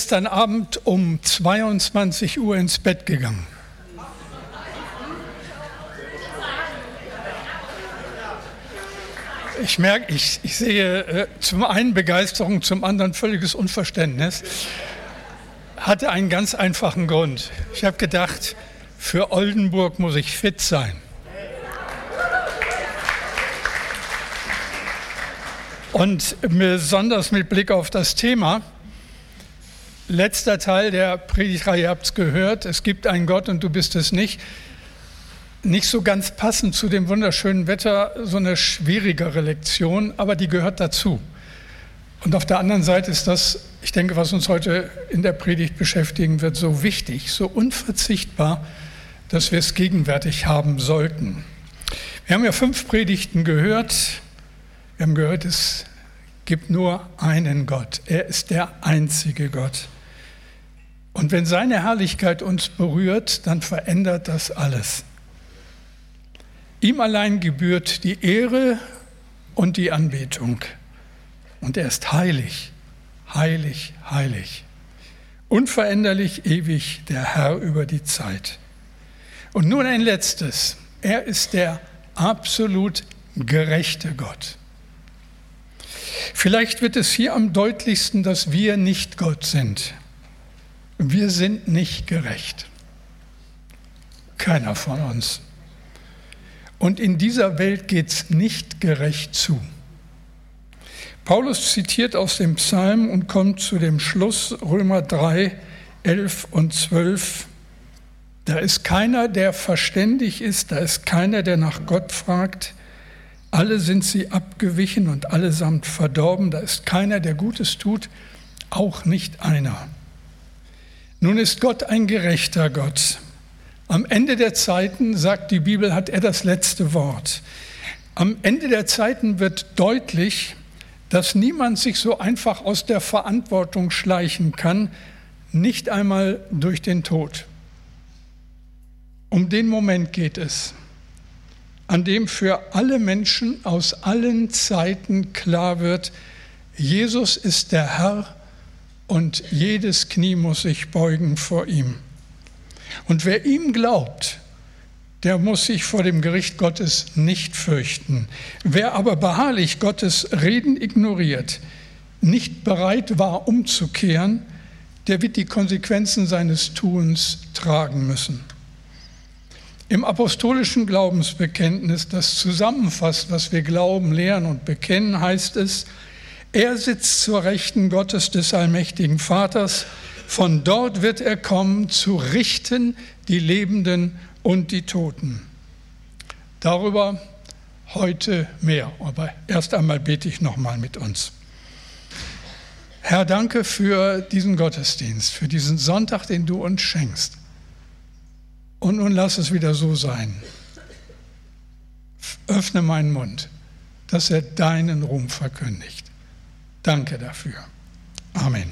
gestern Abend um 22 Uhr ins Bett gegangen. Ich merke, ich sehe zum einen Begeisterung, zum anderen völliges Unverständnis. Hatte einen ganz einfachen Grund. Ich habe gedacht, für Oldenburg muss ich fit sein. Und besonders mit Blick auf das Thema, letzter Teil der Predigtreihe, ihr habt es gehört, es gibt einen Gott und du bist es nicht. Nicht so ganz passend zu dem wunderschönen Wetter, so eine schwierigere Lektion, aber die gehört dazu. Und auf der anderen Seite ist das, ich denke, was uns heute in der Predigt beschäftigen wird, so wichtig, so unverzichtbar, dass wir es gegenwärtig haben sollten. Wir haben ja 5 Predigten gehört. Wir haben gehört, es gibt nur einen Gott. Er ist der einzige Gott. Und wenn seine Herrlichkeit uns berührt, dann verändert das alles. Ihm allein gebührt die Ehre und die Anbetung. Und er ist heilig, heilig, heilig. Unveränderlich, ewig, der Herr über die Zeit. Und nun ein letztes. Er ist der absolut gerechte Gott. Vielleicht wird es hier am deutlichsten, dass wir nicht Gott sind. Wir sind nicht gerecht. Keiner von uns. Und in dieser Welt geht es nicht gerecht zu. Paulus zitiert aus dem Psalm und kommt zu dem Schluss, Römer 3, 11 und 12. Da ist keiner, der verständig ist, da ist keiner, der nach Gott fragt. Alle sind sie abgewichen und allesamt verdorben. Da ist keiner, der Gutes tut, auch nicht einer. Nun ist Gott ein gerechter Gott. Am Ende der Zeiten, sagt die Bibel, hat er das letzte Wort. Am Ende der Zeiten wird deutlich, dass niemand sich so einfach aus der Verantwortung schleichen kann, nicht einmal durch den Tod. Um den Moment geht es, an dem für alle Menschen aus allen Zeiten klar wird, Jesus ist der Herr und jedes Knie muss sich beugen vor ihm. Und wer ihm glaubt, der muss sich vor dem Gericht Gottes nicht fürchten. Wer aber beharrlich Gottes Reden ignoriert, nicht bereit war umzukehren, der wird die Konsequenzen seines Tuns tragen müssen. Im apostolischen Glaubensbekenntnis, das zusammenfasst, was wir glauben, lehren und bekennen, heißt es: Er sitzt zur Rechten Gottes des allmächtigen Vaters. Von dort wird er kommen, zu richten die Lebenden und die Toten. Darüber heute mehr. Aber erst einmal bete ich nochmal mit uns. Herr, danke für diesen Gottesdienst, für diesen Sonntag, den du uns schenkst. Und nun lass es wieder so sein. Öffne meinen Mund, dass er deinen Ruhm verkündigt. Danke dafür. Amen.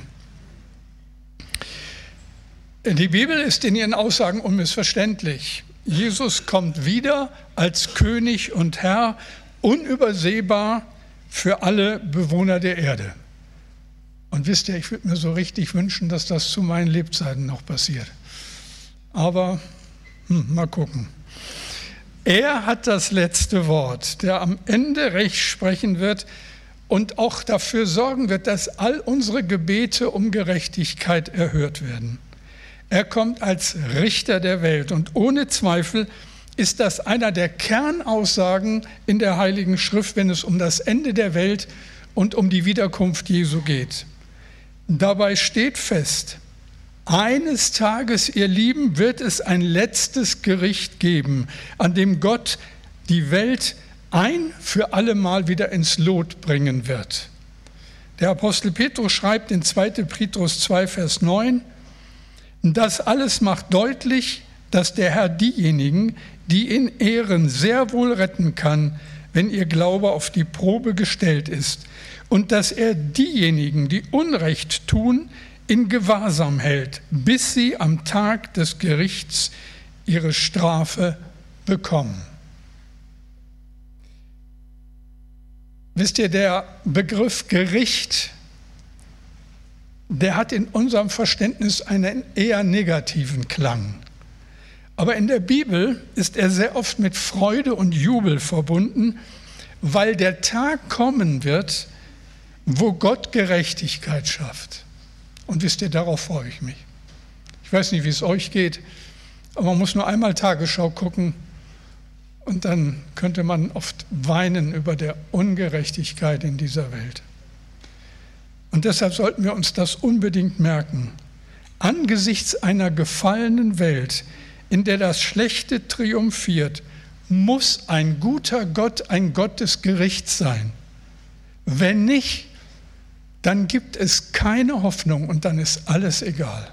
Die Bibel ist in ihren Aussagen unmissverständlich. Jesus kommt wieder als König und Herr, unübersehbar für alle Bewohner der Erde. Und wisst ihr, ich würde mir so richtig wünschen, dass das zu meinen Lebzeiten noch passiert. Aber mal gucken. Er hat das letzte Wort, der am Ende Recht sprechen wird und auch dafür sorgen wird, dass all unsere Gebete um Gerechtigkeit erhört werden. Er kommt als Richter der Welt und ohne Zweifel ist das einer der Kernaussagen in der Heiligen Schrift, wenn es um das Ende der Welt und um die Wiederkunft Jesu geht. Dabei steht fest, eines Tages, ihr Lieben, wird es ein letztes Gericht geben, an dem Gott die Welt ein für alle Mal wieder ins Lot bringen wird. Der Apostel Petrus schreibt in 2. Petrus 2, Vers 9, das alles macht deutlich, dass der Herr diejenigen, die ihn ehren, sehr wohl retten kann, wenn ihr Glaube auf die Probe gestellt ist, und dass er diejenigen, die Unrecht tun, in Gewahrsam hält, bis sie am Tag des Gerichts ihre Strafe bekommen. Wisst ihr, der Begriff Gericht der hat in unserem Verständnis einen eher negativen Klang. Aber in der Bibel ist er sehr oft mit Freude und Jubel verbunden, weil der Tag kommen wird, wo Gott Gerechtigkeit schafft. Und wisst ihr, darauf freue ich mich. Ich weiß nicht, wie es euch geht, aber man muss nur einmal Tagesschau gucken und dann könnte man oft weinen über der Ungerechtigkeit in dieser Welt. Und deshalb sollten wir uns das unbedingt merken. Angesichts einer gefallenen Welt, in der das Schlechte triumphiert, muss ein guter Gott ein Gott des Gerichts sein. Wenn nicht, dann gibt es keine Hoffnung und dann ist alles egal.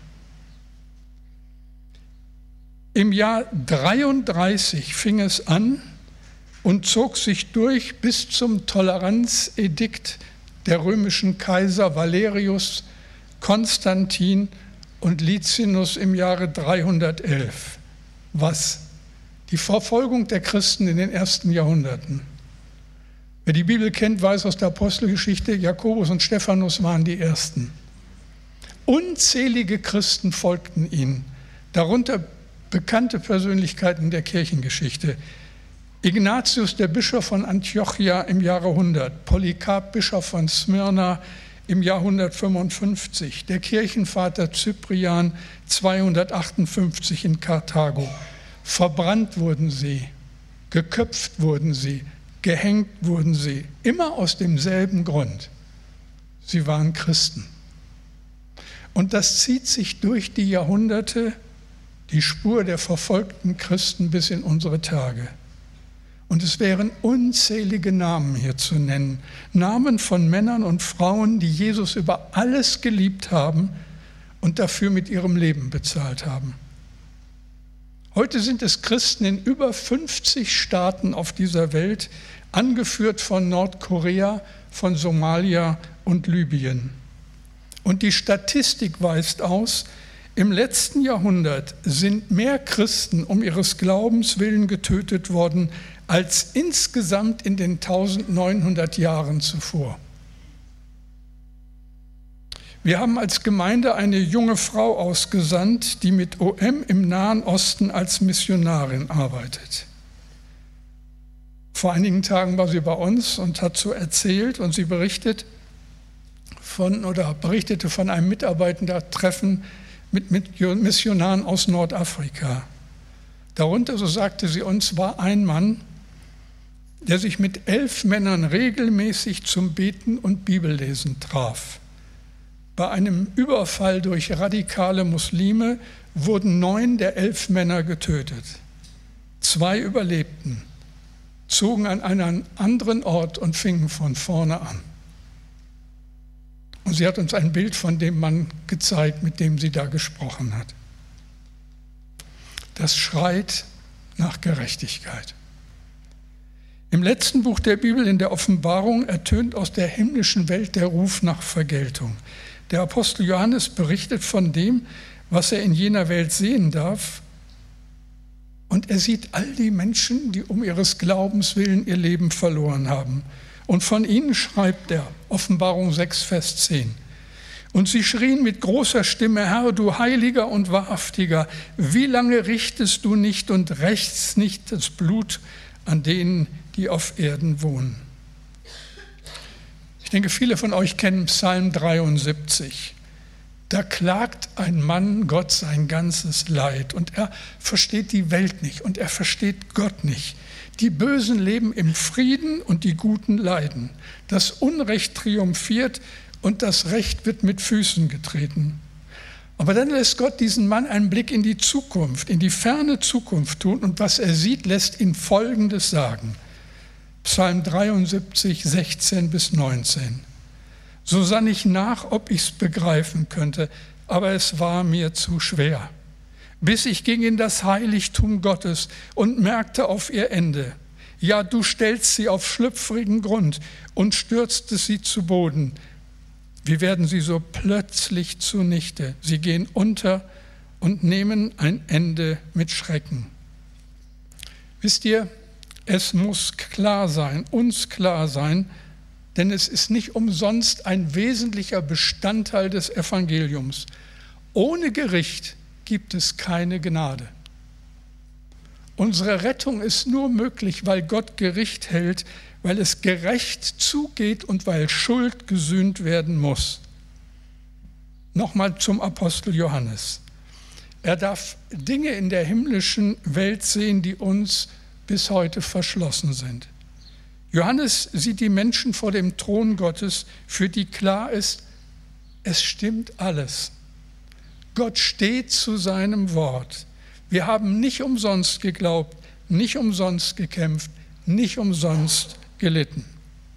Im Jahr 33 fing es an und zog sich durch bis zum Toleranzedikt der römischen Kaiser Valerius, Konstantin und Licinus im Jahre 311. Was? Die Verfolgung der Christen in den ersten Jahrhunderten. Wer die Bibel kennt, weiß aus der Apostelgeschichte, Jakobus und Stephanus waren die Ersten. Unzählige Christen folgten ihnen, darunter bekannte Persönlichkeiten der Kirchengeschichte. Ignatius, der Bischof von Antiochia im Jahre 100, Polycarp, Bischof von Smyrna im Jahr 155, der Kirchenvater Cyprian 258 in Karthago. Verbrannt wurden sie, geköpft wurden sie, gehängt wurden sie, immer aus demselben Grund. Sie waren Christen. Und das zieht sich durch die Jahrhunderte, die Spur der verfolgten Christen bis in unsere Tage. Und es wären unzählige Namen hier zu nennen. Namen von Männern und Frauen, die Jesus über alles geliebt haben und dafür mit ihrem Leben bezahlt haben. Heute sind es Christen in über 50 Staaten auf dieser Welt, angeführt von Nordkorea, von Somalia und Libyen. Und die Statistik weist aus, im letzten Jahrhundert sind mehr Christen um ihres Glaubens willen getötet worden, als insgesamt in den 1900 Jahren zuvor. Wir haben als Gemeinde eine junge Frau ausgesandt, die mit OM im Nahen Osten als Missionarin arbeitet. Vor einigen Tagen war sie bei uns und hat so erzählt und sie berichtete von einem Mitarbeitertreffen mit Missionaren aus Nordafrika. Darunter, so sagte sie uns, war ein Mann, der sich mit 11 Männern regelmäßig zum Beten und Bibellesen traf. Bei einem Überfall durch radikale Muslime wurden 9 der 11 Männer getötet. 2 überlebten, zogen an einen anderen Ort und fingen von vorne an. Und sie hat uns ein Bild von dem Mann gezeigt, mit dem sie da gesprochen hat. Das schreit nach Gerechtigkeit. Im letzten Buch der Bibel, in der Offenbarung, ertönt aus der himmlischen Welt der Ruf nach Vergeltung. Der Apostel Johannes berichtet von dem, was er in jener Welt sehen darf. Und er sieht all die Menschen, die um ihres Glaubens willen ihr Leben verloren haben. Und von ihnen schreibt er, Offenbarung 6, Vers 10. Und sie schrien mit großer Stimme, Herr, du Heiliger und Wahrhaftiger, wie lange richtest du nicht und rächst nicht das Blut an denen, die auf Erden wohnen? Ich denke, viele von euch kennen Psalm 73. Da klagt ein Mann Gott sein ganzes Leid und er versteht die Welt nicht und er versteht Gott nicht. Die Bösen leben im Frieden und die Guten leiden. Das Unrecht triumphiert und das Recht wird mit Füßen getreten. Aber dann lässt Gott diesen Mann einen Blick in die Zukunft, in die ferne Zukunft tun und was er sieht, lässt ihn Folgendes sagen. Psalm 73, 16 bis 19. So sann ich nach, ob ich's begreifen könnte, aber es war mir zu schwer. Bis ich ging in das Heiligtum Gottes und merkte auf ihr Ende. Ja, du stellst sie auf schlüpfrigen Grund und stürztest sie zu Boden. Wie werden sie so plötzlich zunichte? Sie gehen unter und nehmen ein Ende mit Schrecken. Wisst ihr, es muss klar sein, uns klar sein, denn es ist nicht umsonst ein wesentlicher Bestandteil des Evangeliums. Ohne Gericht gibt es keine Gnade. Unsere Rettung ist nur möglich, weil Gott Gericht hält, weil es gerecht zugeht und weil Schuld gesühnt werden muss. Nochmal zum Apostel Johannes. Er darf Dinge in der himmlischen Welt sehen, die uns bis heute verschlossen sind. Johannes sieht die Menschen vor dem Thron Gottes, für die klar ist, es stimmt alles. Gott steht zu seinem Wort. Wir haben nicht umsonst geglaubt, nicht umsonst gekämpft, nicht umsonst gelitten.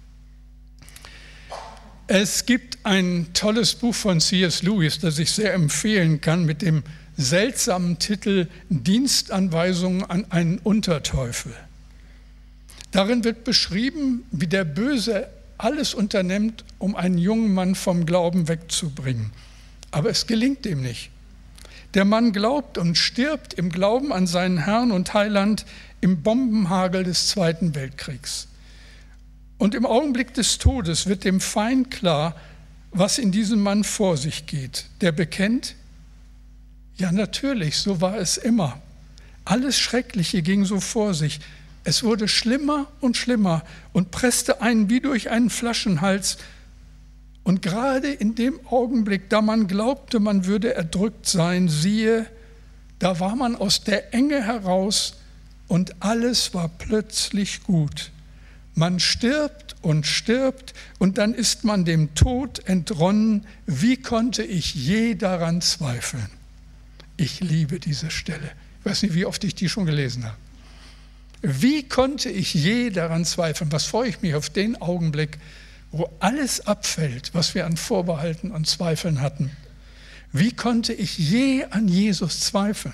Es gibt ein tolles Buch von C.S. Lewis, das ich sehr empfehlen kann, mit dem seltsamen Titel Dienstanweisungen an einen Unterteufel. Darin wird beschrieben, wie der Böse alles unternimmt, um einen jungen Mann vom Glauben wegzubringen. Aber es gelingt ihm nicht. Der Mann glaubt und stirbt im Glauben an seinen Herrn und Heiland im Bombenhagel des Zweiten Weltkriegs. Und im Augenblick des Todes wird dem Feind klar, was in diesem Mann vor sich geht. Der bekennt, ja natürlich, so war es immer. Alles Schreckliche ging so vor sich. Es wurde schlimmer und presste einen wie durch einen Flaschenhals. Und gerade in dem Augenblick, da man glaubte, man würde erdrückt sein, siehe, da war man aus der Enge heraus und alles war plötzlich gut. Man stirbt und dann ist man dem Tod entronnen. Wie konnte ich je daran zweifeln? Ich liebe diese Stelle. Ich weiß nicht, wie oft ich die schon gelesen habe. Wie konnte ich je daran zweifeln? Was freue ich mich auf den Augenblick, wo alles abfällt, was wir an Vorbehalten und Zweifeln hatten. Wie konnte ich je an Jesus zweifeln?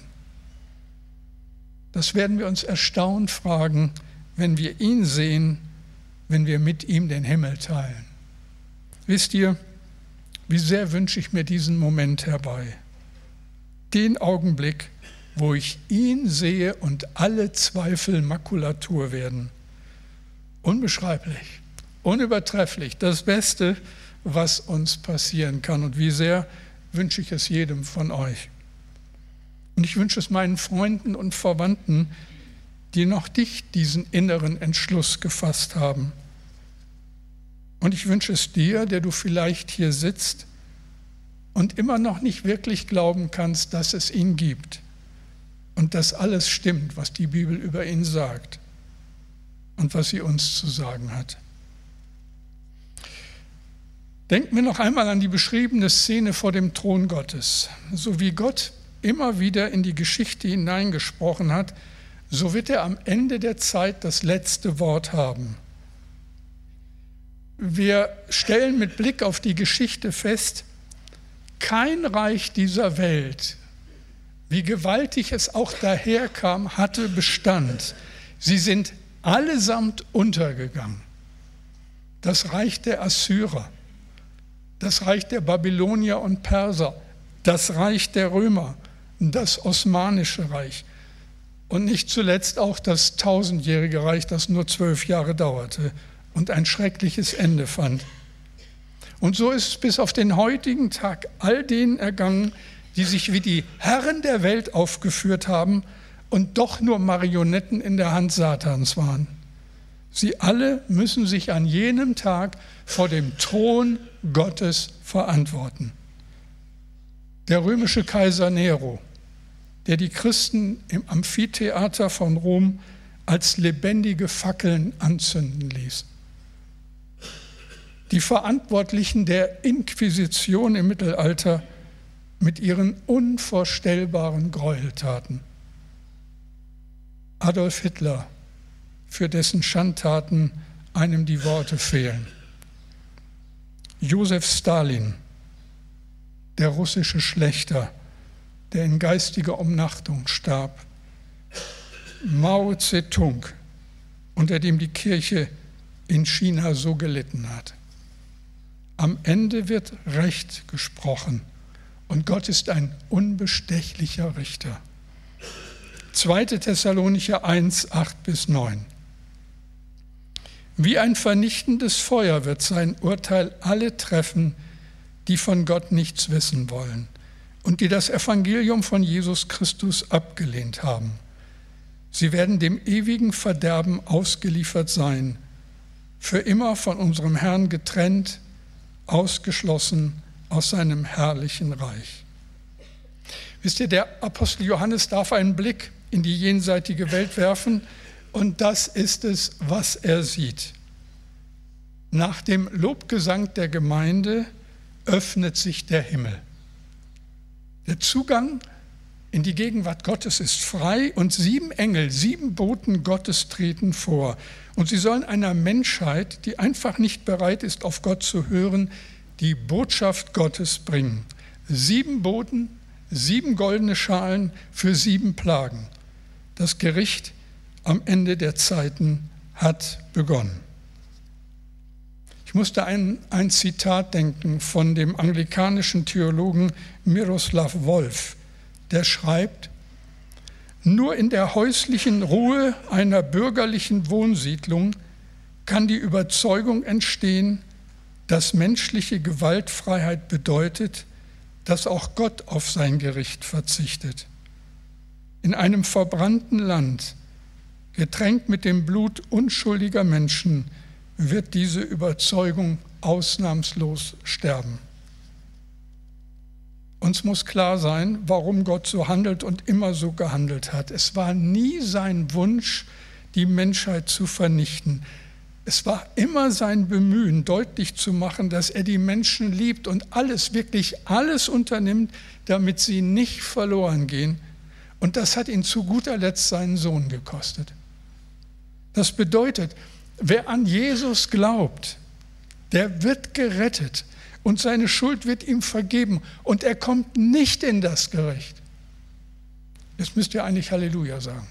Das werden wir uns erstaunt fragen, wenn wir ihn sehen, wenn wir mit ihm den Himmel teilen. Wisst ihr, wie sehr wünsche ich mir diesen Moment herbei? Den Augenblick, wo ich ihn sehe und alle Zweifel Makulatur werden. Unbeschreiblich, unübertrefflich, das Beste, was uns passieren kann. Und wie sehr wünsche ich es jedem von euch. Und ich wünsche es meinen Freunden und Verwandten, die noch nicht diesen inneren Entschluss gefasst haben. Und ich wünsche es dir, der du vielleicht hier sitzt und immer noch nicht wirklich glauben kannst, dass es ihn gibt und dass alles stimmt, was die Bibel über ihn sagt und was sie uns zu sagen hat. Denken wir noch einmal an die beschriebene Szene vor dem Thron Gottes. So wie Gott immer wieder in die Geschichte hineingesprochen hat, so wird er am Ende der Zeit das letzte Wort haben. Wir stellen mit Blick auf die Geschichte fest, kein Reich dieser Welt, wie gewaltig es auch daherkam, hatte Bestand. Sie sind allesamt untergegangen. Das Reich der Assyrer, das Reich der Babylonier und Perser, das Reich der Römer, das Osmanische Reich und nicht zuletzt auch das 1000-jährige Reich, das nur 12 Jahre dauerte und ein schreckliches Ende fand. Und so ist es bis auf den heutigen Tag all denen ergangen, die sich wie die Herren der Welt aufgeführt haben und doch nur Marionetten in der Hand Satans waren. Sie alle müssen sich an jenem Tag vor dem Thron Gottes verantworten. Der römische Kaiser Nero, der die Christen im Amphitheater von Rom als lebendige Fackeln anzünden ließ. Die Verantwortlichen der Inquisition im Mittelalter mit ihren unvorstellbaren Gräueltaten. Adolf Hitler, für dessen Schandtaten einem die Worte fehlen. Josef Stalin, der russische Schlächter, der in geistiger Umnachtung starb. Mao Zedong, unter dem die Kirche in China so gelitten hat. Am Ende wird Recht gesprochen und Gott ist ein unbestechlicher Richter. 2. Thessalonicher 1, 8-9. Wie ein vernichtendes Feuer wird sein Urteil alle treffen, die von Gott nichts wissen wollen und die das Evangelium von Jesus Christus abgelehnt haben. Sie werden dem ewigen Verderben ausgeliefert sein, für immer von unserem Herrn getrennt, ausgeschlossen aus seinem herrlichen Reich. Wisst ihr, der Apostel Johannes darf einen Blick in die jenseitige Welt werfen und das ist es, was er sieht. Nach dem Lobgesang der Gemeinde öffnet sich der Himmel. Der Zugang in die Gegenwart Gottes ist frei und 7 Engel, 7 Boten Gottes treten vor. Und sie sollen einer Menschheit, die einfach nicht bereit ist, auf Gott zu hören, die Botschaft Gottes bringen. 7 Boten, 7 goldene Schalen für 7 Plagen. Das Gericht am Ende der Zeiten hat begonnen. Ich musste an ein Zitat denken von dem anglikanischen Theologen Miroslav Volf, der schreibt: Nur in der häuslichen Ruhe einer bürgerlichen Wohnsiedlung kann die Überzeugung entstehen, dass menschliche Gewaltfreiheit bedeutet, dass auch Gott auf sein Gericht verzichtet. In einem verbrannten Land, getränkt mit dem Blut unschuldiger Menschen, wird diese Überzeugung ausnahmslos sterben. Uns muss klar sein, warum Gott so handelt und immer so gehandelt hat. Es war nie sein Wunsch, die Menschheit zu vernichten. Es war immer sein Bemühen, deutlich zu machen, dass er die Menschen liebt und alles, wirklich alles unternimmt, damit sie nicht verloren gehen. Und das hat ihn zu guter Letzt seinen Sohn gekostet. Das bedeutet, wer an Jesus glaubt, der wird gerettet und seine Schuld wird ihm vergeben und er kommt nicht in das Gericht. Jetzt müsst ihr eigentlich Halleluja sagen.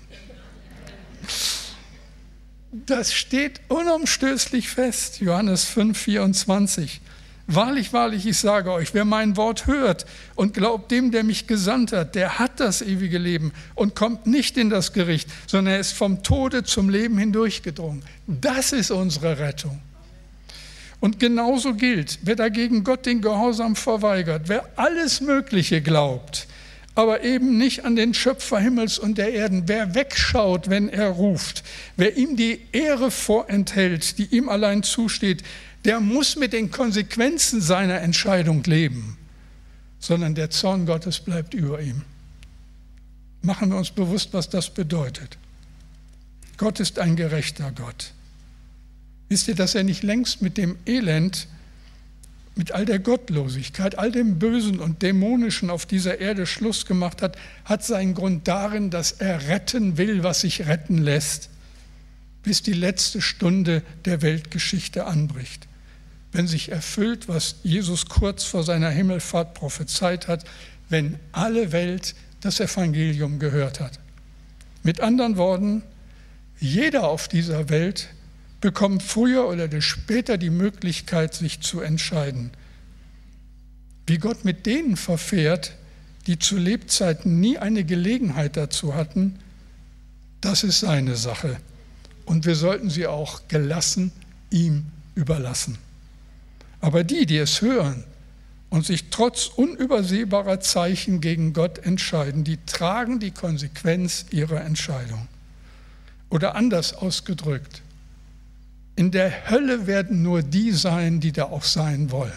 Das steht unumstößlich fest, Johannes 5,24. Wahrlich, wahrlich, ich sage euch, wer mein Wort hört und glaubt dem, der mich gesandt hat, der hat das ewige Leben und kommt nicht in das Gericht, sondern er ist vom Tode zum Leben hindurchgedrungen. Das ist unsere Rettung. Und genauso gilt, wer dagegen Gott den Gehorsam verweigert, wer alles Mögliche glaubt, aber eben nicht an den Schöpfer Himmels und der Erden, wer wegschaut, wenn er ruft, wer ihm die Ehre vorenthält, die ihm allein zusteht, der muss mit den Konsequenzen seiner Entscheidung leben, sondern der Zorn Gottes bleibt über ihm. Machen wir uns bewusst, was das bedeutet. Gott ist ein gerechter Gott. Wisst ihr, dass er nicht längst mit dem Elend, mit all der Gottlosigkeit, all dem Bösen und Dämonischen auf dieser Erde Schluss gemacht hat, hat seinen Grund darin, dass er retten will, was sich retten lässt, bis die letzte Stunde der Weltgeschichte anbricht. Wenn sich erfüllt, was Jesus kurz vor seiner Himmelfahrt prophezeit hat, wenn alle Welt das Evangelium gehört hat. Mit anderen Worten, jeder auf dieser Welt bekommt früher oder später die Möglichkeit, sich zu entscheiden. Wie Gott mit denen verfährt, die zu Lebzeiten nie eine Gelegenheit dazu hatten, das ist seine Sache. Und wir sollten sie auch gelassen ihm überlassen. Aber die, die es hören und sich trotz unübersehbarer Zeichen gegen Gott entscheiden, die tragen die Konsequenz ihrer Entscheidung. Oder anders ausgedrückt, in der Hölle werden nur die sein, die da auch sein wollen.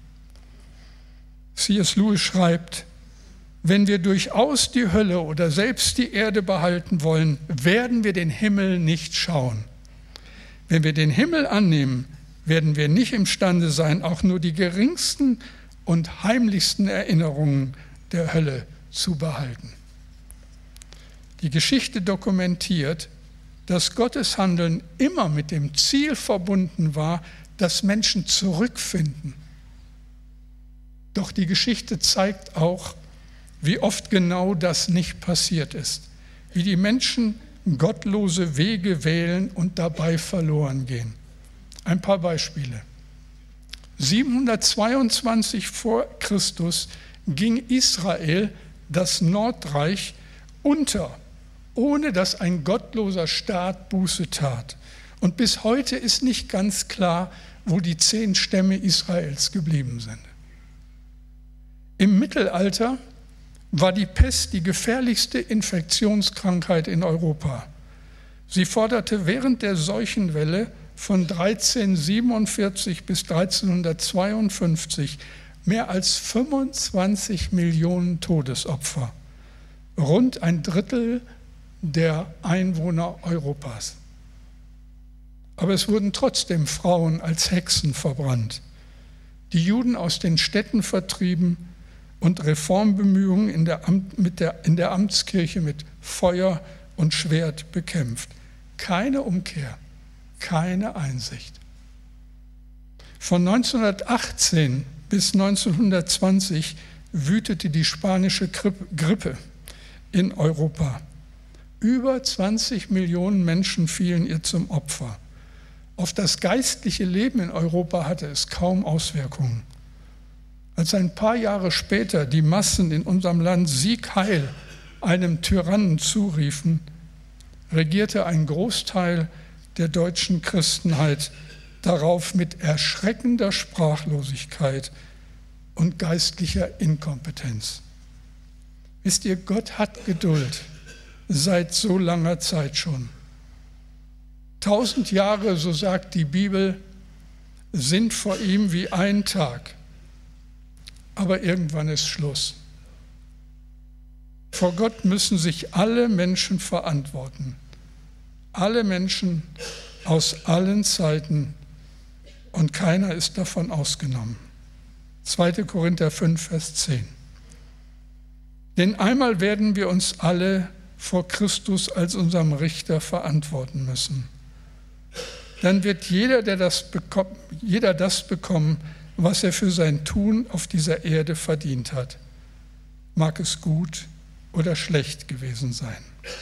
C.S. Lewis schreibt, wenn wir durchaus die Hölle oder selbst die Erde behalten wollen, werden wir den Himmel nicht schauen. Wenn wir den Himmel annehmen, werden wir nicht imstande sein, auch nur die geringsten und heimlichsten Erinnerungen der Hölle zu behalten. Die Geschichte dokumentiert, dass Gottes Handeln immer mit dem Ziel verbunden war, dass Menschen zurückfinden. Doch die Geschichte zeigt auch, wie oft genau das nicht passiert ist, wie die Menschen gottlose Wege wählen und dabei verloren gehen. Ein paar Beispiele. 722 vor Christus ging Israel, das Nordreich, unter, ohne dass ein gottloser Staat Buße tat. Und bis heute ist nicht ganz klar, wo die 10 Stämme Israels geblieben sind. Im Mittelalter war die Pest die gefährlichste Infektionskrankheit in Europa. Sie forderte während der Seuchenwelle von 1347 bis 1352 mehr als 25 Millionen Todesopfer, rund ein Drittel der Einwohner Europas. Aber es wurden trotzdem Frauen als Hexen verbrannt, die Juden aus den Städten vertrieben und Reformbemühungen in der Amtskirche mit Feuer und Schwert bekämpft. Keine Umkehr, keine Einsicht. Von 1918 bis 1920 wütete die spanische Grippe in Europa. Über 20 Millionen Menschen fielen ihr zum Opfer. Auf das geistliche Leben in Europa hatte es kaum Auswirkungen. Als ein paar Jahre später die Massen in unserem Land Sieg Heil einem Tyrannen zuriefen, regierte ein Großteil der deutschen Christenheit darauf mit erschreckender Sprachlosigkeit und geistlicher Inkompetenz. Wisst ihr, Gott hat Geduld seit so langer Zeit schon. 1000 Jahre, so sagt die Bibel, sind vor ihm wie ein Tag. Aber irgendwann ist Schluss. Vor Gott müssen sich alle Menschen verantworten. Alle Menschen aus allen Zeiten und keiner ist davon ausgenommen. 2. Korinther 5, Vers 10. Denn einmal werden wir uns alle vor Christus als unserem Richter verantworten müssen. Dann wird jeder das bekommen, was er für sein Tun auf dieser Erde verdient hat. Mag es gut oder schlecht gewesen sein.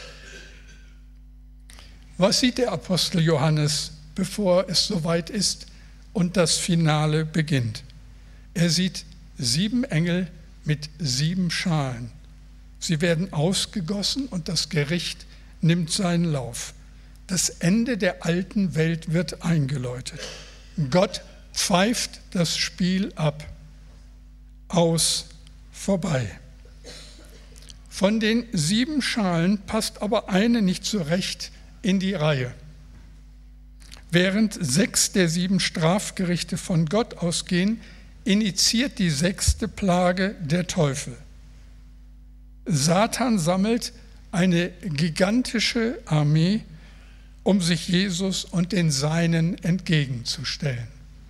Was sieht der Apostel Johannes, bevor es soweit ist und das Finale beginnt? Er sieht 7 Engel mit 7 Schalen. Sie werden ausgegossen und das Gericht nimmt seinen Lauf. Das Ende der alten Welt wird eingeläutet. Gott pfeift das Spiel ab. Aus, vorbei. Von den 7 Schalen passt aber eine nicht so recht in die Reihe. Während 6 der 7 Strafgerichte von Gott ausgehen, initiiert die 6. Plage der Teufel. Satan sammelt eine gigantische Armee, um sich Jesus und den Seinen entgegenzustellen.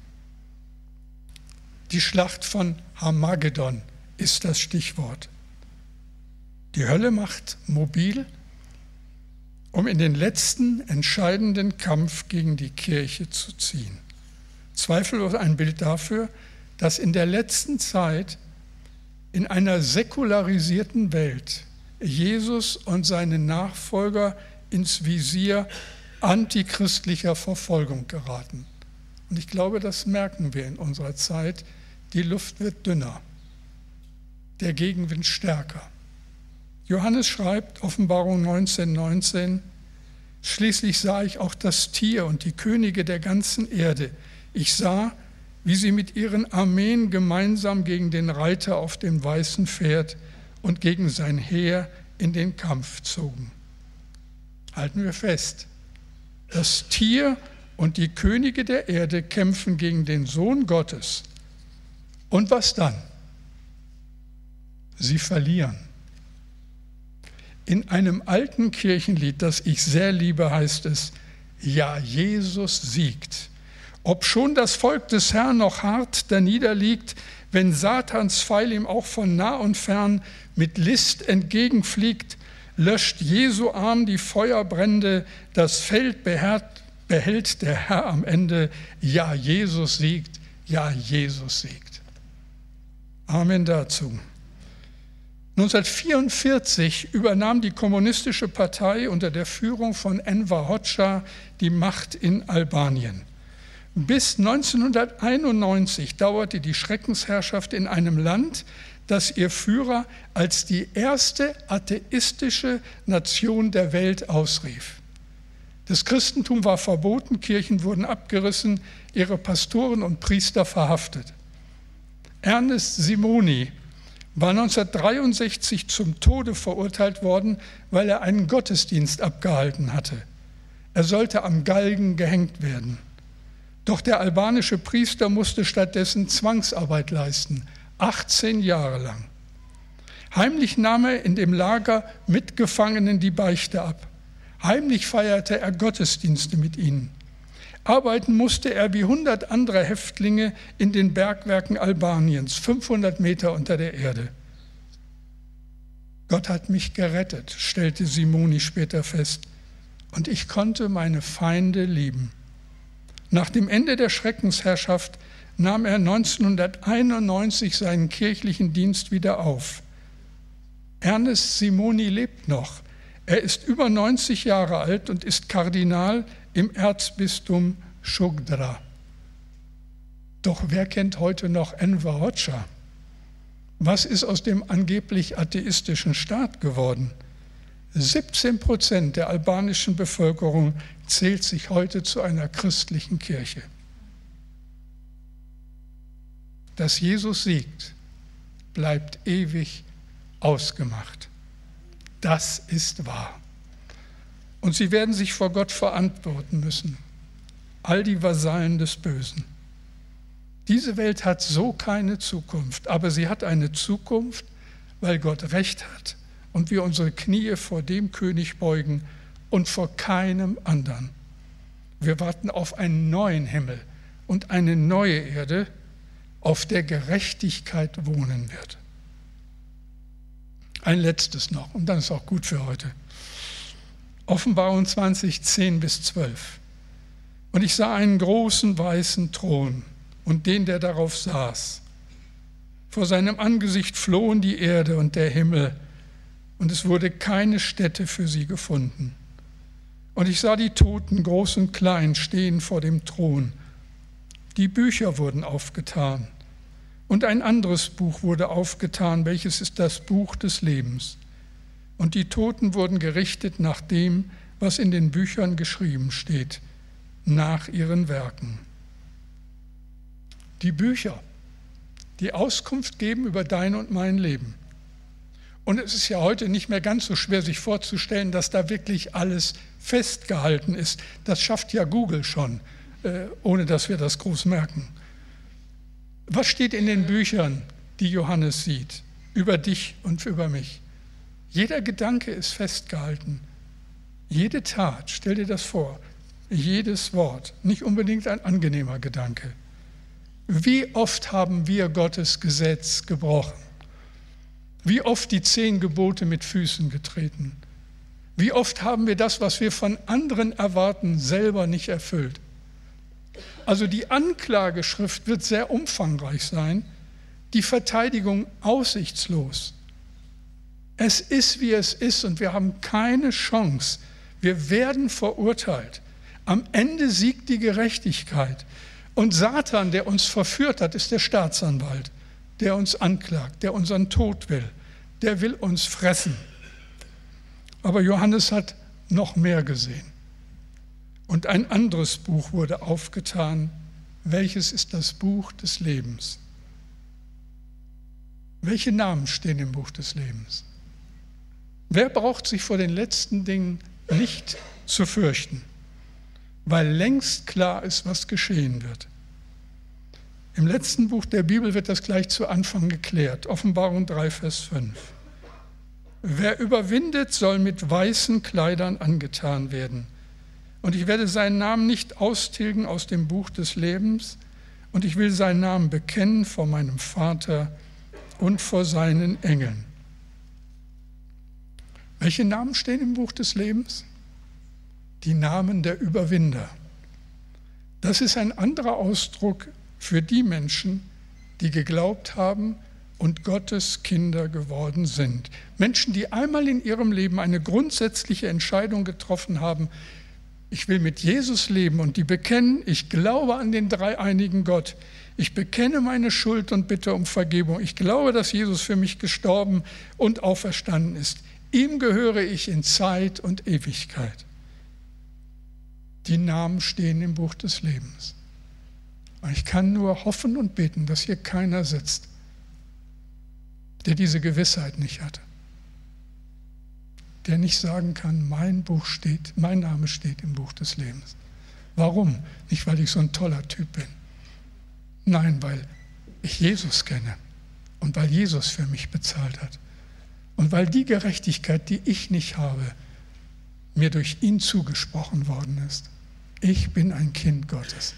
Die Schlacht von Armageddon ist das Stichwort. Die Hölle macht mobil, um in den letzten entscheidenden Kampf gegen die Kirche zu ziehen. Zweifellos ein Bild dafür, dass in der letzten Zeit in einer säkularisierten Welt Jesus und seine Nachfolger ins Visier antichristlicher Verfolgung geraten. Und ich glaube, das merken wir in unserer Zeit. Die Luft wird dünner, der Gegenwind stärker. Johannes schreibt, Offenbarung 19,19, schließlich sah ich auch das Tier und die Könige der ganzen Erde. Ich sah, wie sie mit ihren Armeen gemeinsam gegen den Reiter auf dem weißen Pferd und gegen sein Heer in den Kampf zogen. Halten wir fest, das Tier und die Könige der Erde kämpfen gegen den Sohn Gottes. Und was dann? Sie verlieren. In einem alten Kirchenlied, das ich sehr liebe, heißt es, ja, Jesus siegt. Obschon das Volk des Herrn noch hart daniederliegt, wenn Satans Pfeil ihm auch von nah und fern mit List entgegenfliegt, löscht Jesu Arm die Feuerbrände, das Feld behält der Herr am Ende. Ja, Jesus siegt, ja, Jesus siegt. Amen dazu. 1944 übernahm die Kommunistische Partei unter der Führung von Enver Hoxha die Macht in Albanien. Bis 1991 dauerte die Schreckensherrschaft in einem Land, das ihr Führer als die erste atheistische Nation der Welt ausrief. Das Christentum war verboten, Kirchen wurden abgerissen, ihre Pastoren und Priester verhaftet. Ernest Simoni war 1963 zum Tode verurteilt worden, weil er einen Gottesdienst abgehalten hatte. Er sollte am Galgen gehängt werden. Doch der albanische Priester musste stattdessen Zwangsarbeit leisten, 18 Jahre lang. Heimlich nahm er in dem Lager Mitgefangenen die Beichte ab. Heimlich feierte er Gottesdienste mit ihnen. Arbeiten musste er wie 100 andere Häftlinge in den Bergwerken Albaniens, 500 Meter unter der Erde. Gott hat mich gerettet, stellte Simoni später fest, und ich konnte meine Feinde lieben. Nach dem Ende der Schreckensherrschaft nahm er 1991 seinen kirchlichen Dienst wieder auf. Ernest Simoni lebt noch. Er ist über 90 Jahre alt und ist Kardinal im Erzbistum Shkodra. Doch wer kennt heute noch Enver Hoxha? Was ist aus dem angeblich atheistischen Staat geworden? 17% der albanischen Bevölkerung zählt sich heute zu einer christlichen Kirche. Dass Jesus siegt, bleibt ewig ausgemacht. Das ist wahr. Und sie werden sich vor Gott verantworten müssen. All die Vasallen des Bösen. Diese Welt hat so keine Zukunft, aber sie hat eine Zukunft, weil Gott Recht hat und wir unsere Knie vor dem König beugen und vor keinem anderen. Wir warten auf einen neuen Himmel und eine neue Erde, auf der Gerechtigkeit wohnen wird. Ein letztes noch, und dann ist auch gut für heute. Offenbarung 20, 10-12. Und ich sah einen großen weißen Thron und den, der darauf saß. Vor seinem Angesicht flohen die Erde und der Himmel, und es wurde keine Stätte für sie gefunden. Und ich sah die Toten, groß und klein, stehen vor dem Thron. Die Bücher wurden aufgetan. Und ein anderes Buch wurde aufgetan, welches ist das Buch des Lebens. Und die Toten wurden gerichtet nach dem, was in den Büchern geschrieben steht, nach ihren Werken. Die Bücher, die Auskunft geben über dein und mein Leben. Und es ist ja heute nicht mehr ganz so schwer, sich vorzustellen, dass da wirklich alles festgehalten ist. Das schafft ja Google schon, ohne dass wir das groß merken. Was steht in den Büchern, die Johannes sieht, über dich und über mich? Jeder Gedanke ist festgehalten. Jede Tat, stell dir das vor, jedes Wort, nicht unbedingt ein angenehmer Gedanke. Wie oft haben wir Gottes Gesetz gebrochen? Wie oft die 10 Gebote mit Füßen getreten? Wie oft haben wir das, was wir von anderen erwarten, selber nicht erfüllt? Also die Anklageschrift wird sehr umfangreich sein, die Verteidigung aussichtslos. Es ist, wie es ist, und wir haben keine Chance. Wir werden verurteilt. Am Ende siegt die Gerechtigkeit. Und Satan, der uns verführt hat, ist der Staatsanwalt, der uns anklagt, der unseren Tod will. Der will uns fressen. Aber Johannes hat noch mehr gesehen. Und ein anderes Buch wurde aufgetan, welches ist das Buch des Lebens. Welche Namen stehen im Buch des Lebens? Wer braucht sich vor den letzten Dingen nicht zu fürchten, weil längst klar ist, was geschehen wird? Im letzten Buch der Bibel wird das gleich zu Anfang geklärt, Offenbarung 3, Vers 5. Wer überwindet, soll mit weißen Kleidern angetan werden. Und ich werde seinen Namen nicht austilgen aus dem Buch des Lebens, und ich will seinen Namen bekennen vor meinem Vater und vor seinen Engeln. Welche Namen stehen im Buch des Lebens? Die Namen der Überwinder. Das ist ein anderer Ausdruck für die Menschen, die geglaubt haben und Gottes Kinder geworden sind. Menschen, die einmal in ihrem Leben eine grundsätzliche Entscheidung getroffen haben: Ich will mit Jesus leben, und die bekennen, ich glaube an den dreieinigen Gott. Ich bekenne meine Schuld und bitte um Vergebung. Ich glaube, dass Jesus für mich gestorben und auferstanden ist. Ihm gehöre ich in Zeit und Ewigkeit. Die Namen stehen im Buch des Lebens. Und ich kann nur hoffen und beten, dass hier keiner sitzt, der diese Gewissheit nicht hat. Der nicht sagen kann, mein Name steht im Buch des Lebens. Warum? Nicht, weil ich so ein toller Typ bin. Nein, weil ich Jesus kenne und weil Jesus für mich bezahlt hat. Und weil die Gerechtigkeit, die ich nicht habe, mir durch ihn zugesprochen worden ist. Ich bin ein Kind Gottes.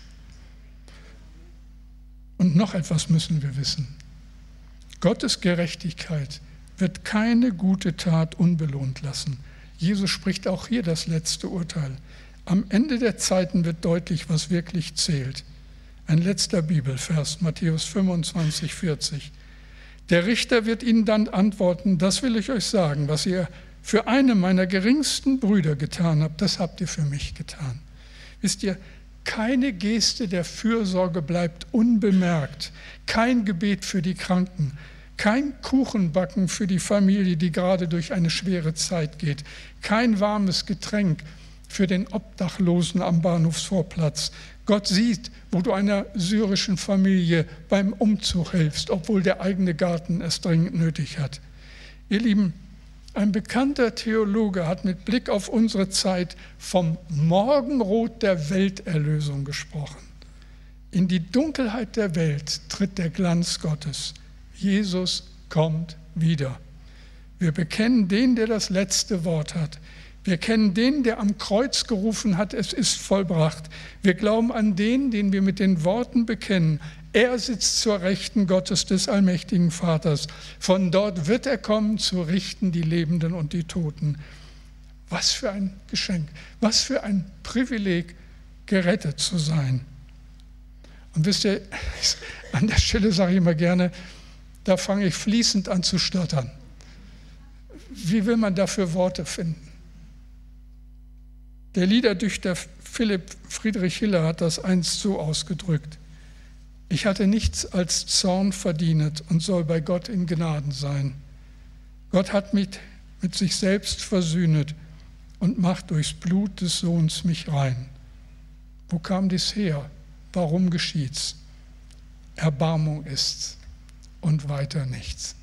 Und noch etwas müssen wir wissen. Gottes Gerechtigkeit wird keine gute Tat unbelohnt lassen. Jesus spricht auch hier das letzte Urteil. Am Ende der Zeiten wird deutlich, was wirklich zählt. Ein letzter Bibelvers, Matthäus 25, 40. Der Richter wird ihnen dann antworten, das will ich euch sagen, was ihr für einen meiner geringsten Brüder getan habt, das habt ihr für mich getan. Wisst ihr, keine Geste der Fürsorge bleibt unbemerkt, kein Gebet für die Kranken, kein Kuchenbacken für die Familie, die gerade durch eine schwere Zeit geht, kein warmes Getränk für den Obdachlosen am Bahnhofsvorplatz. Gott sieht, wo du einer syrischen Familie beim Umzug hilfst, obwohl der eigene Garten es dringend nötig hat. Ihr Lieben, ein bekannter Theologe hat mit Blick auf unsere Zeit vom Morgenrot der Welterlösung gesprochen. In die Dunkelheit der Welt tritt der Glanz Gottes. Jesus kommt wieder. Wir bekennen den, der das letzte Wort hat. Wir kennen den, der am Kreuz gerufen hat, es ist vollbracht. Wir glauben an den, den wir mit den Worten bekennen. Er sitzt zur Rechten Gottes des allmächtigen Vaters. Von dort wird er kommen, zu richten die Lebenden und die Toten. Was für ein Geschenk, was für ein Privileg, gerettet zu sein. Und wisst ihr, an der Stelle sage ich immer gerne, da fange ich fließend an zu stottern. Wie will man dafür Worte finden? Der Liederdichter Philipp Friedrich Hiller hat das einst so ausgedrückt: Ich hatte nichts als Zorn verdienet und soll bei Gott in Gnaden sein. Gott hat mich mit sich selbst versöhnet und macht durchs Blut des Sohns mich rein. Wo kam dies her? Warum geschieht's? Erbarmung ist's und weiter nichts.